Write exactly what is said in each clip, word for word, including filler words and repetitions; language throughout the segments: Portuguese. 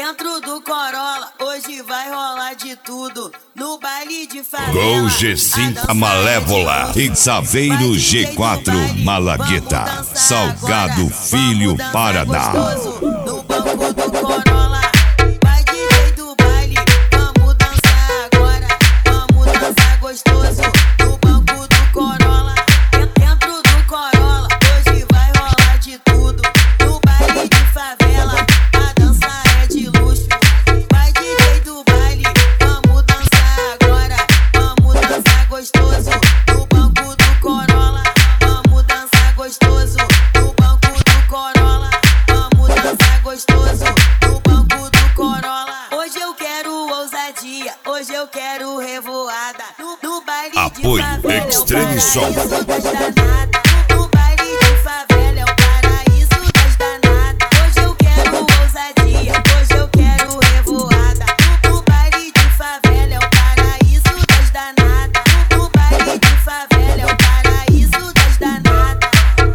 Dentro do Corolla, hoje vai rolar de tudo. No baile de favela, Gol G cinco Malévola e Saveiro G quatro Malagueta, Salgado Filho Paraná. No banco do Corolla, vai D J do baile, vamos dançar agora, vamos dançar gostoso. No banco do Corolla, dentro do Corolla, hoje vai rolar de tudo. No baile de favela, a dança é de luxo. Vai D J do baile, vamos dançar agora, vamos dançar gostoso. No banco do Corolla, vamos dançar gostoso. No banco do Corolla, vamos dançar gostoso. No banco do Corolla, hoje eu quero ousadia, hoje eu quero revoada. No, no baile Apoio de favela, Extreme Som. No baile de favela é o paraíso das danadas. Hoje eu quero ousadia, hoje eu quero revoada. No baile de favela é o paraíso das danadas. No baile de favela é o paraíso das danadas.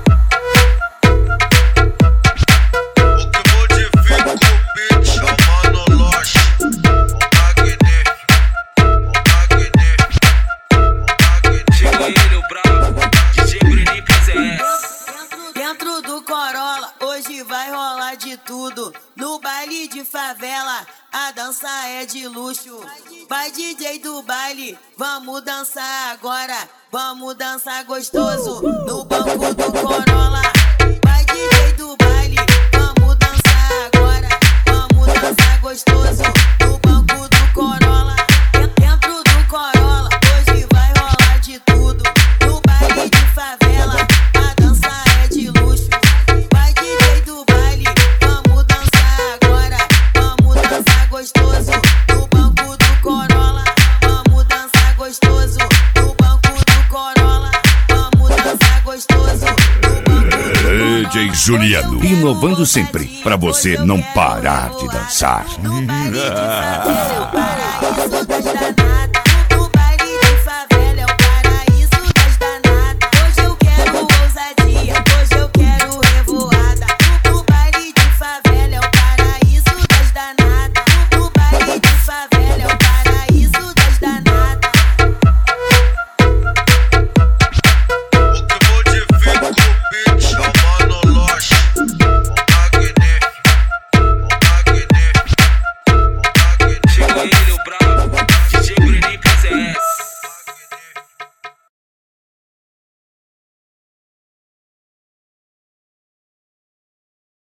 O que modifica o beat é o Mano Loche, o Magné, o Magné, o Magné. Chega ele, o brabo, D J Bruninho P Z S. Dentro do Corolla, hoje vai rolar de tudo. No baile de favela, a dança é de luxo. Vai D J do baile, vamos dançar agora, vamos dançar gostoso. No banco do Corolla, vai D J do baile, vamos dançar agora, vamos dançar gostoso. No banco do Corolla, dentro do Corolla, hoje vai rolar de tudo. No baile de favela, a dança é de luxo. Vai D J do baile, vamos dançar agora, vamos dançar gostoso. No banco do Corolla, vamos dançar gostoso. No banco do Corolla, vamos dançar gostoso. No banco do D J Juliano, inovando sempre, pra você não parar de dançar. No baile de favela,